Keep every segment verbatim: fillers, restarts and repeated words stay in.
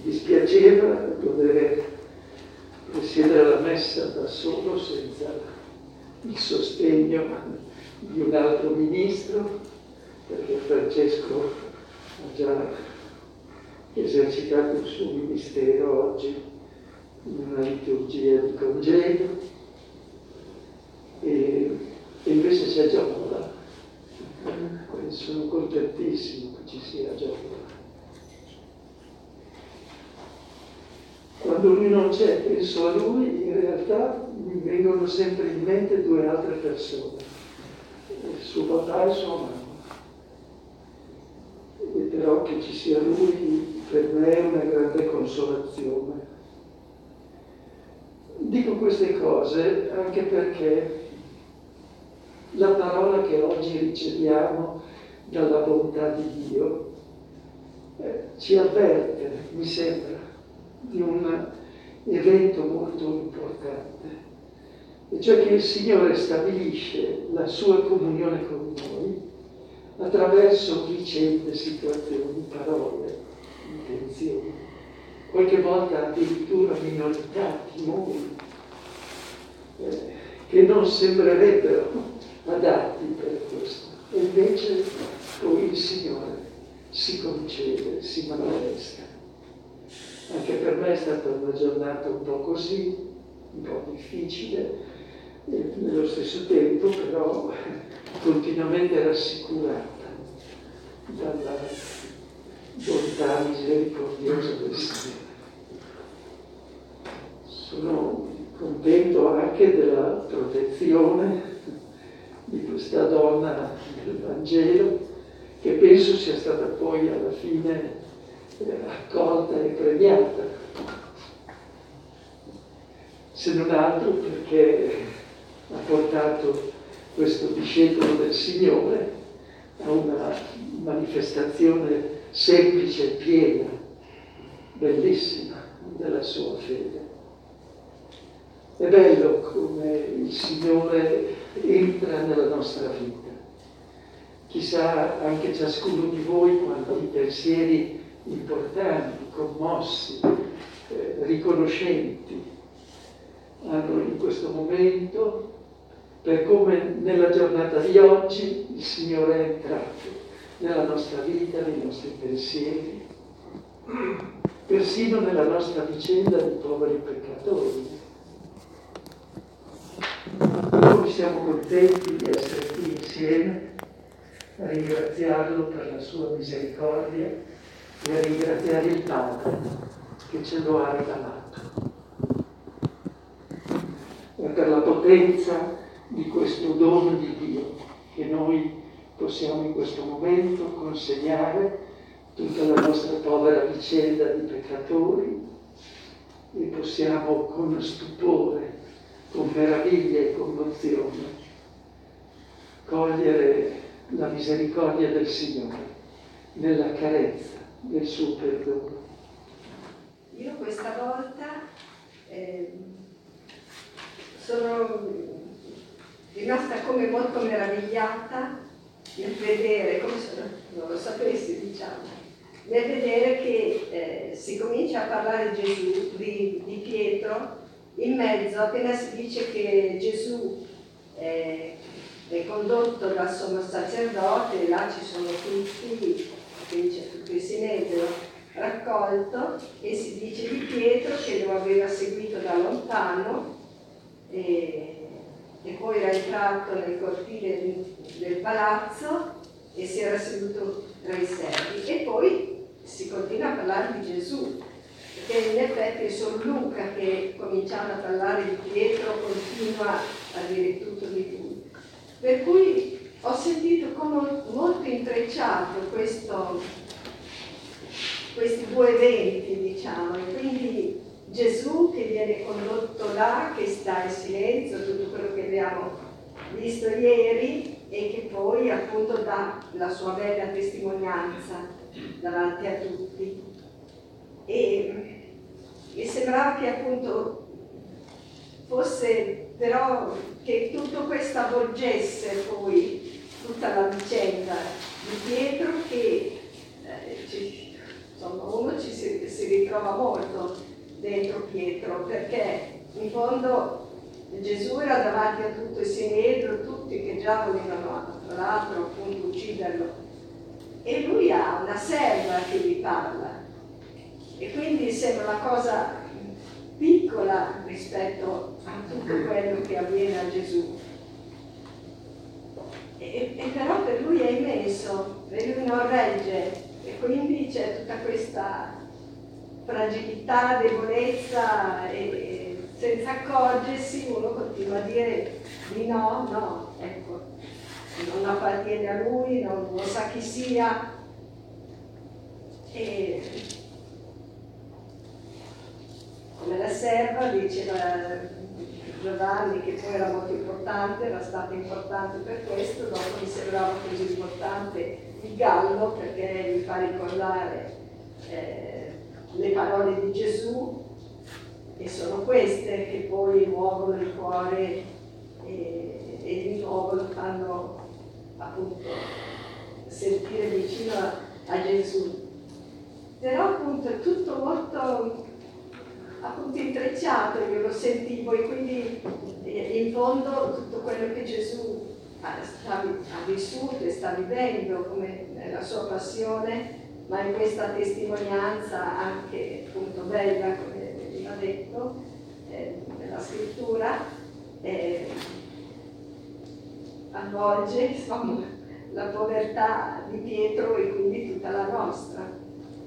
dispiaceva dover presiedere la messa da solo, senza il sostegno di un altro ministro, perché Francesco ha già esercitato il suo ministero oggi in una liturgia di congedo, e, e invece c'è Giocola. E sono contentissimo che ci sia Giocola. Quando lui non c'è, penso a lui, in realtà mi vengono sempre in mente due altre persone, suo papà e sua mamma. E però che ci sia lui per me è una grande consolazione. Dico queste cose anche perché la parola che oggi riceviamo dalla bontà di Dio eh, ci avverte, mi sembra, di un evento molto importante, e cioè che il Signore stabilisce la sua comunione con noi attraverso vicende, situazioni, parole, intenzioni, qualche volta addirittura minorità, timori, eh, che non sembrerebbero adatti per questo. E invece poi il Signore si concede, si manifesta. Anche per me è stata una giornata un po' così, un po' difficile, e nello stesso tempo però continuamente rassicurata dalla bontà misericordiosa del Signore. Sono contento anche della protezione di questa donna del Vangelo, che penso sia stata poi alla fine accolta e premiata, se non altro perché ha portato questo discepolo del Signore a una manifestazione semplice e piena, bellissima, della sua fede. È bello come il Signore entra nella nostra vita. Chissà anche ciascuno di voi quanti pensieri importanti, commossi, eh, riconoscenti hanno in questo momento, per come nella giornata di oggi il Signore è entrato nella nostra vita, nei nostri pensieri, persino nella nostra vicenda di poveri peccatori. Noi siamo contenti di essere qui insieme a ringraziarlo per la sua misericordia e a ringraziare il Padre che ce lo ha regalato. E per la potenza di questo dono di Dio che noi possiamo in questo momento consegnare tutta la nostra povera vicenda di peccatori, e possiamo con stupore, con meraviglia e commozione cogliere la misericordia del Signore nella carezza del suo perdono. Io questa volta eh, sono rimasta come molto meravigliata nel vedere, come se non lo sapessi, diciamo, nel vedere che eh, si comincia a parlare di Gesù, di, di Pietro, in mezzo, appena si dice che Gesù eh, è condotto dal sommo sacerdote, e là ci sono tutti, quindi c'è tutto il sinedrio raccolto, e si dice di Pietro che lo aveva seguito da lontano e, e poi era entrato nel cortile del, del palazzo e si era seduto tra i servi, e poi si continua a parlare di Gesù, perché in effetti è solo Luca che, cominciando a parlare di Pietro, continua a dire tutto di più. Per cui ho sentito come molto intrecciato questo, questi due eventi, diciamo, e quindi Gesù che viene condotto là, che sta in silenzio, tutto quello che abbiamo visto ieri, e che poi appunto dà la sua bella testimonianza davanti a tutti. E mi sembrava che appunto fosse però che tutto questo avvolgesse poi tutta la vicenda di Pietro, che eh, ci, insomma uno ci si, si ritrova molto dentro Pietro, perché in fondo Gesù era davanti a tutto il Sinedrio, tutti che già volevano tra l'altro appunto ucciderlo, e lui ha una serva che gli parla, e quindi sembra una cosa piccola rispetto a tutto quello che avviene a Gesù. E, e però per lui è immenso, e lui non regge, e quindi c'è tutta questa fragilità, debolezza, e, e senza accorgersi uno continua a dire di no, no, ecco, non appartiene a lui, non, non sa chi sia. E come la serva, diceva Giovanni, che poi era molto importante, era stata importante per questo, dopo mi sembrava così importante il gallo, perché gli fa ricordare eh, le parole di Gesù, e sono queste che poi muovono il cuore e, e di nuovo lo fanno appunto sentire vicino a, a Gesù. Però appunto è tutto molto appunto intrecciato, io lo sentivo, e quindi in fondo tutto quello che Gesù ha, sta, ha vissuto e sta vivendo come nella sua passione, ma in questa testimonianza anche appunto bella, come veniva detto eh, nella scrittura, eh, avvolge insomma la povertà di Pietro e quindi tutta la nostra.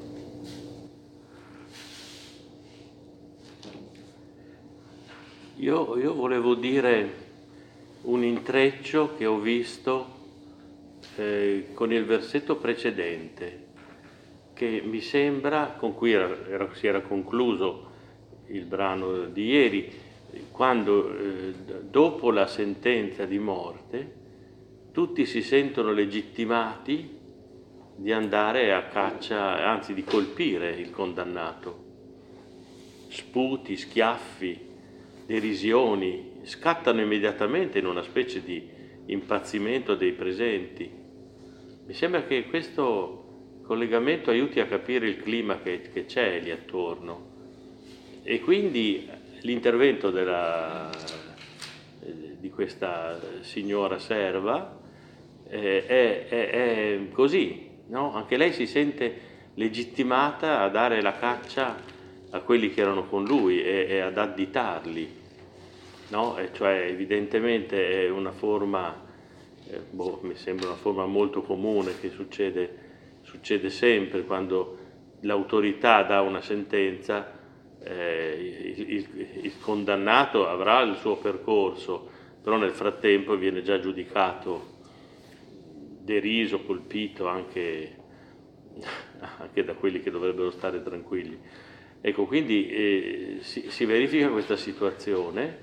Io, io volevo dire un intreccio che ho visto eh, con il versetto precedente, che mi sembra, con cui era, era, si era concluso il brano di ieri, quando eh, dopo la sentenza di morte tutti si sentono legittimati di andare a caccia, anzi di colpire il condannato. Sputi, schiaffi, derisioni, scattano immediatamente in una specie di impazzimento dei presenti. Mi sembra che questo collegamento aiuti a capire il clima che, che c'è lì attorno, e quindi l'intervento della, di questa signora serva eh, è, è, è così, no? Anche lei si sente legittimata a dare la caccia a quelli che erano con lui e, e ad additarli, no? E cioè evidentemente è una forma, eh, boh, mi sembra una forma molto comune che succede, succede sempre quando l'autorità dà una sentenza, eh, il, il, il condannato avrà il suo percorso, però nel frattempo viene già giudicato, deriso, colpito anche, anche da quelli che dovrebbero stare tranquilli. Ecco, quindi eh, si, si verifica questa situazione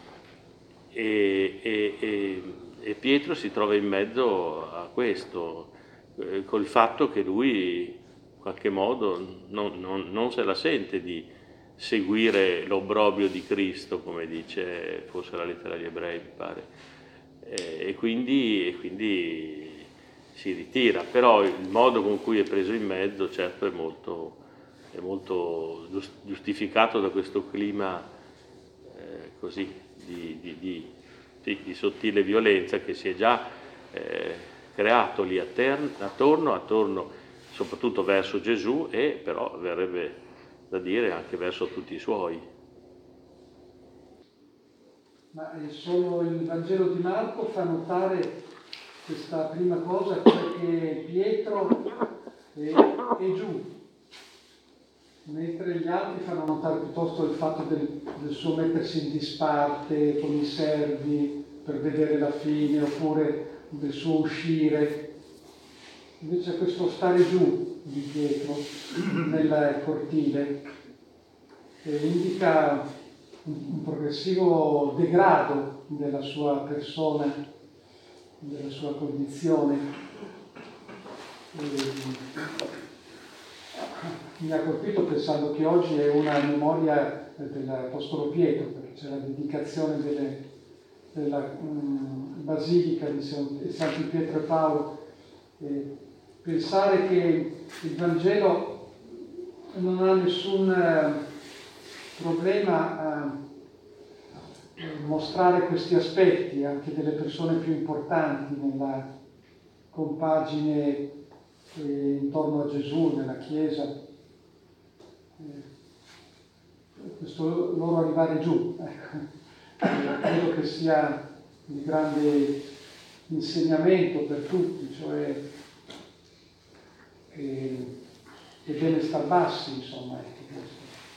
e, e, e, e Pietro si trova in mezzo a questo, eh, col fatto che lui in qualche modo non, non, non se la sente di seguire l'obbrobio di Cristo, come dice forse la lettera agli Ebrei, mi pare, e, e, quindi, e quindi si ritira, però il modo con cui è preso in mezzo certo è molto, è molto giustificato da questo clima eh, così di, di, di, di, di sottile violenza che si è già eh, creato lì attorno, attorno soprattutto verso Gesù, e però verrebbe da dire anche verso tutti i suoi. Ma solo il Vangelo di Marco fa notare questa prima cosa, cioè che Pietro è, è giù, mentre gli altri fanno notare piuttosto il fatto del, del suo mettersi in disparte con i servi per vedere la fine, oppure del suo uscire. Invece questo stare giù di Pietro nel cortile eh, indica un, un progressivo degrado della sua persona, della sua condizione. E, mi ha colpito pensando che oggi è una memoria dell'Apostolo Pietro, perché c'è la dedicazione delle, della um, Basilica di Santi Pietro e Paolo. E pensare che il Vangelo non ha nessun eh, problema a mostrare questi aspetti anche delle persone più importanti nella compagine eh, intorno a Gesù, nella Chiesa. Eh, questo loro arrivare giù, ecco. Eh, credo che sia di grande insegnamento per tutti, cioè che è bene star bassi, insomma, ecco questo.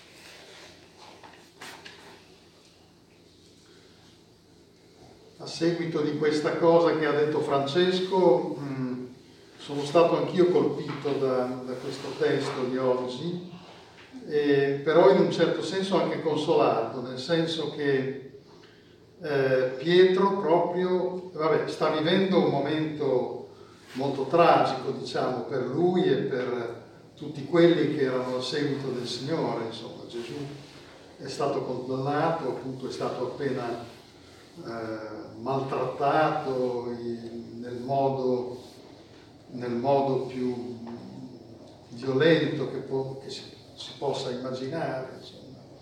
A seguito di questa cosa che ha detto Francesco, mh, sono stato anch'io colpito da, da questo testo di oggi, eh, però in un certo senso anche consolato, nel senso che eh, Pietro proprio vabbè, sta vivendo un momento molto tragico, diciamo, per lui e per tutti quelli che erano al seguito del Signore. Insomma, Gesù è stato condannato, appunto è stato appena eh, maltrattato in, nel, modo, nel modo più violento che, può, che si, si possa immaginare. Insomma.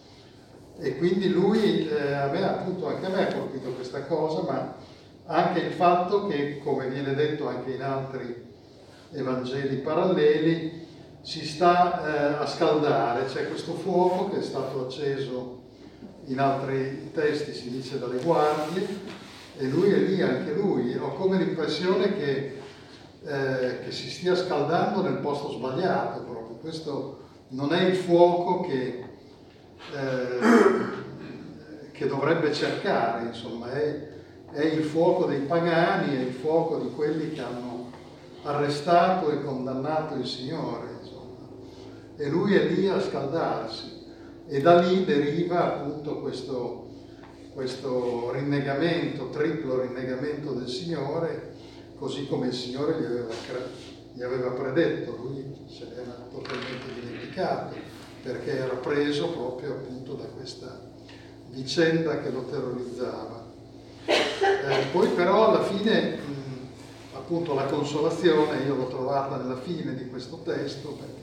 E quindi lui, eh, a me, appunto anche a me ha colpito questa cosa, ma anche il fatto che, come viene detto anche in altri Evangeli paralleli, si sta eh, a scaldare, c'è questo fuoco che è stato acceso in altri testi, si dice dalle guardie, e lui è lì, anche lui. Ho come l'impressione che, eh, che si stia scaldando nel posto sbagliato proprio. Questo non è il fuoco che, eh, che dovrebbe cercare, insomma, è, è il fuoco dei pagani, è il fuoco di quelli che hanno arrestato e condannato il Signore, insomma. E lui è lì a scaldarsi. E da lì deriva appunto questo, questo rinnegamento, triplo rinnegamento del Signore, così come il Signore gli aveva, gli aveva predetto. Lui se n'era totalmente dimenticato, perché era preso proprio appunto da questa vicenda che lo terrorizzava. Eh, poi però alla fine, mh, appunto la consolazione, io l'ho trovata nella fine di questo testo, perché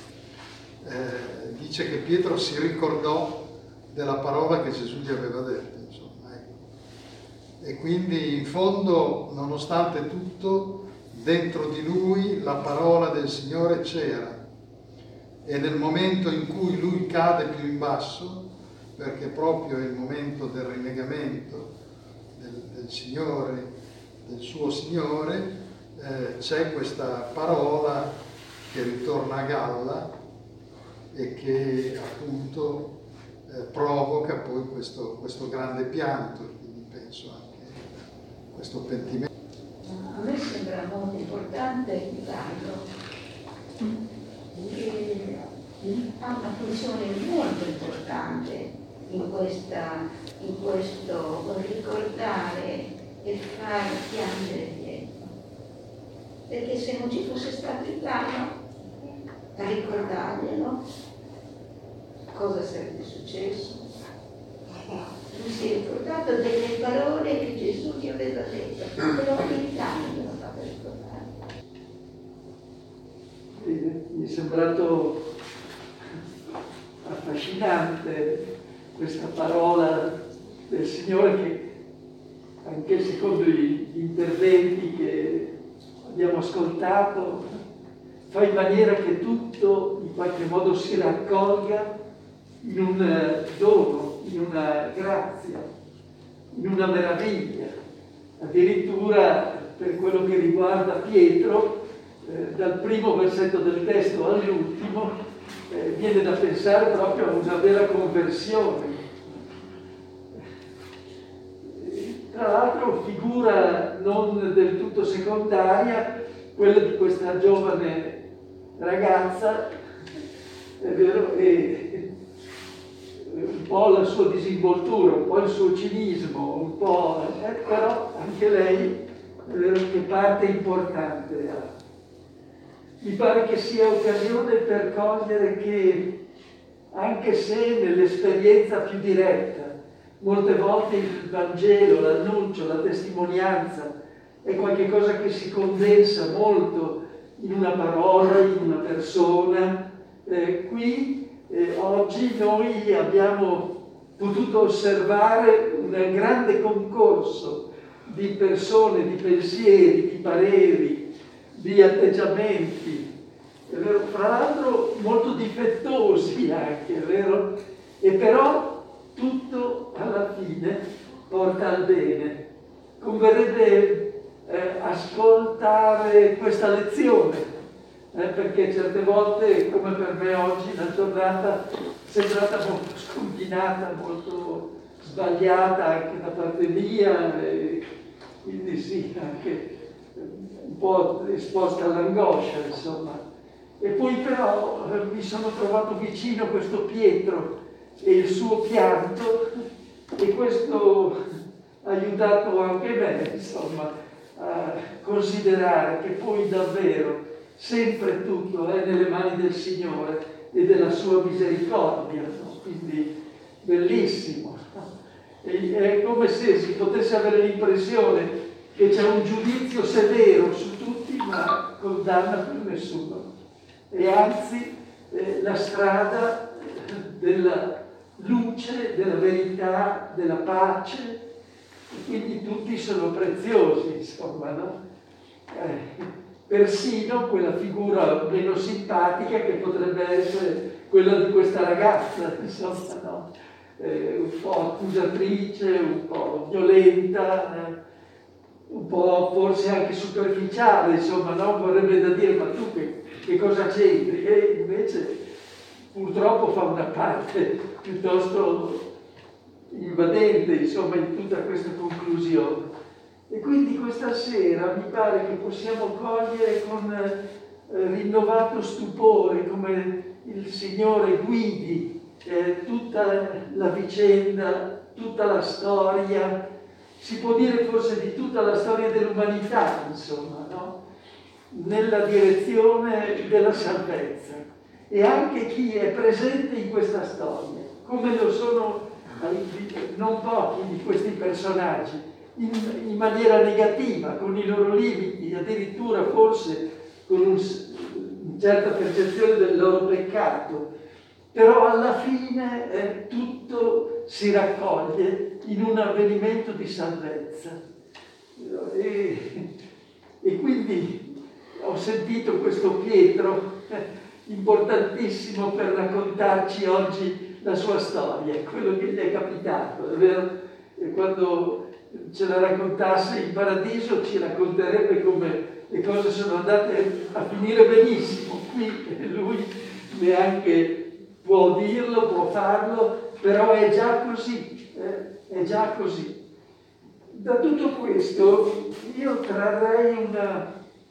Eh, dice che Pietro si ricordò della parola che Gesù gli aveva detto, insomma, ecco. E quindi in fondo, nonostante tutto, dentro di lui la parola del Signore c'era, e nel momento in cui lui cade più in basso, perché proprio è il momento del rinnegamento del, del Signore, del suo Signore, eh, c'è questa parola che ritorna a galla e che appunto eh, provoca poi questo, questo grande pianto, quindi penso anche a questo pentimento. A me sembra molto importante il milagro, che ha una funzione molto importante in, questa, in questo ricordare e far piangere Pietro, perché se non ci fosse stato il piano a ricordarglielo, cosa sarebbe successo? Lui si è ricordato delle parole che Gesù gli aveva detto, però il piano glielo fa ricordare. Mi è sembrato affascinante questa parola del Signore, che anche secondo gli interventi che abbiamo ascoltato fa in maniera che tutto in qualche modo si raccolga in un dono, in una grazia, in una meraviglia. Addirittura per quello che riguarda Pietro, eh, dal primo versetto del testo all'ultimo, eh, viene da pensare proprio a una vera conversione. Tra l'altro figura non del tutto secondaria quella di questa giovane ragazza, è vero, e un po' la sua disinvoltura, un po' il suo cinismo, un po', eh, però anche lei, è vero, che parte importante ha. Mi pare che sia occasione per cogliere che, anche se nell'esperienza più diretta, molte volte il Vangelo, l'annuncio, la testimonianza è qualcosa che si condensa molto in una parola, in una persona, Eh, qui eh, oggi noi abbiamo potuto osservare un grande concorso di persone, di pensieri, di pareri, di atteggiamenti, è vero? Fra l'altro molto difettosi anche, è vero? E però tutto alla fine porta al bene. Converrebbe eh, ascoltare questa lezione, eh, perché certe volte, come per me oggi, la giornata è sembrata molto scombinata, molto sbagliata anche da parte mia, e quindi sì, anche un po' esposta all'angoscia, insomma. E poi però eh, mi sono trovato vicino questo Pietro e il suo pianto, e questo ha aiutato anche me, insomma, a considerare che poi davvero sempre tutto è nelle mani del Signore e della sua misericordia, no? Quindi bellissimo. E è come se si potesse avere l'impressione che c'è un giudizio severo su tutti, ma condanna per nessuno. E anzi eh, la strada della luce, della verità, della pace, e quindi tutti sono preziosi, insomma, no? Eh, persino quella figura meno simpatica che potrebbe essere quella di questa ragazza, insomma, no? Eh, un po' accusatrice, un po' violenta, eh, un po' forse anche superficiale, insomma, no? Vorrebbe da dire, ma tu che, che cosa c'entri? E invece purtroppo fa una parte piuttosto invadente, insomma, in tutta questa conclusione. E quindi questa sera mi pare che possiamo cogliere con eh, rinnovato stupore come il Signore guidi eh, tutta la vicenda, tutta la storia, si può dire forse di tutta la storia dell'umanità, insomma, no? Nella direzione della salvezza. E anche chi è presente in questa storia, come lo sono non pochi di questi personaggi, in, in maniera negativa, con i loro limiti, addirittura forse con un, una certa percezione del loro peccato, però alla fine eh, tutto si raccoglie in un avvenimento di salvezza. E, e quindi ho sentito questo Pietro eh, importantissimo per raccontarci oggi la sua storia, quello che gli è capitato, è vero? E quando ce la raccontasse in paradiso ci racconterebbe come le cose sono andate a finire benissimo. Qui lui neanche può dirlo, può farlo, però è già così, eh? È già così. Da tutto questo io trarrei una,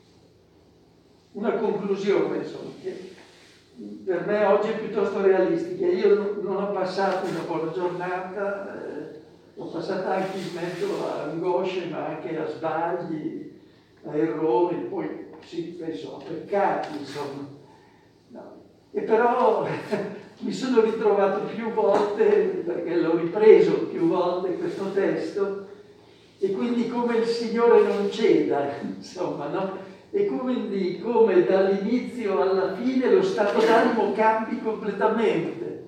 una conclusione, insomma, che per me oggi è piuttosto realistica. Io non ho passato una buona giornata, eh, l'ho passata anche in mezzo a angosce, ma anche a sbagli, a errori, poi sì, penso a peccati, insomma. No. E però mi sono ritrovato più volte, perché l'ho ripreso più volte questo testo, e quindi come il Signore non ceda, insomma, no? E quindi come dall'inizio alla fine lo stato d'animo cambi completamente.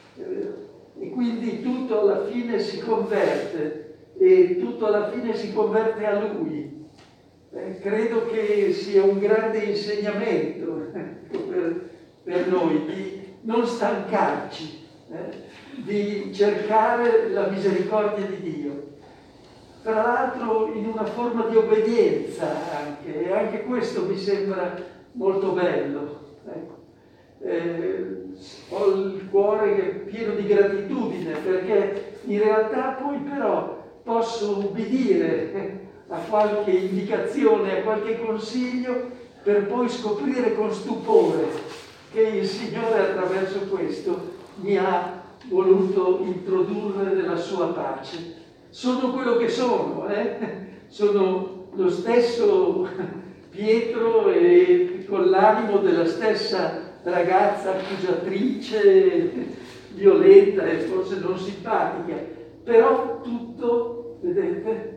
E quindi tutto alla fine si converte, e tutto alla fine si converte a Lui. Eh, credo che sia un grande insegnamento eh, per, per noi di non stancarci, eh, di cercare la misericordia di Dio. Tra l'altro in una forma di obbedienza anche, e anche questo mi sembra molto bello. Ecco. Eh, ho il cuore pieno di gratitudine, perché in realtà poi però posso ubbidire a qualche indicazione, a qualche consiglio, per poi scoprire con stupore che il Signore attraverso questo mi ha voluto introdurre nella sua pace. Sono quello che sono, eh? Sono lo stesso Pietro, e con l'animo della stessa ragazza accusatrice, violenta e forse non simpatica, però tutto, vedete,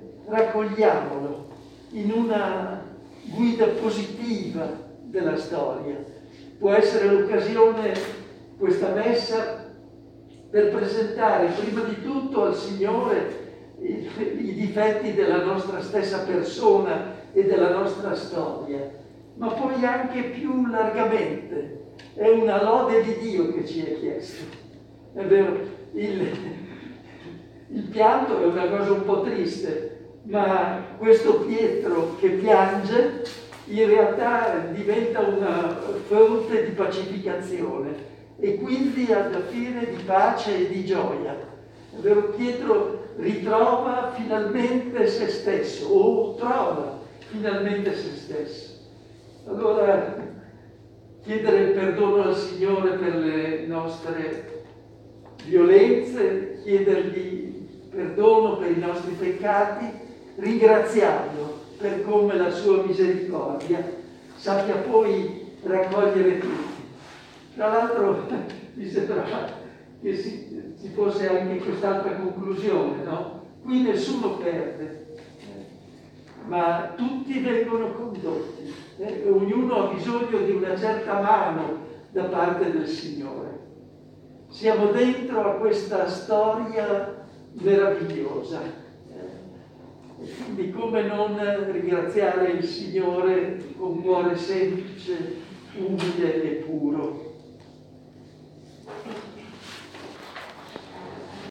raccogliamolo in una guida positiva della storia, può essere l'occasione, questa messa, per presentare prima di tutto al Signore i, i difetti della nostra stessa persona e della nostra storia, ma poi anche più largamente. È una lode di Dio che ci è chiesto. È vero, il, il pianto è una cosa un po' triste, ma questo Pietro che piange in realtà diventa una fonte di pacificazione e quindi alla fine di pace e di gioia. È vero, Pietro ritrova finalmente se stesso, o trova finalmente se stesso. Allora, chiedere perdono al Signore per le nostre violenze, chiedergli perdono per i nostri peccati, ringraziarlo per come la sua misericordia sappia poi raccogliere tutti. Tra l'altro mi sembrava che si, ci fosse anche quest'altra conclusione, no? Qui nessuno perde, ma tutti vengono condotti, eh? Ognuno ha bisogno di una certa mano da parte del Signore. Siamo dentro a questa storia meravigliosa, eh? E quindi come non ringraziare il Signore con cuore semplice, umile e puro.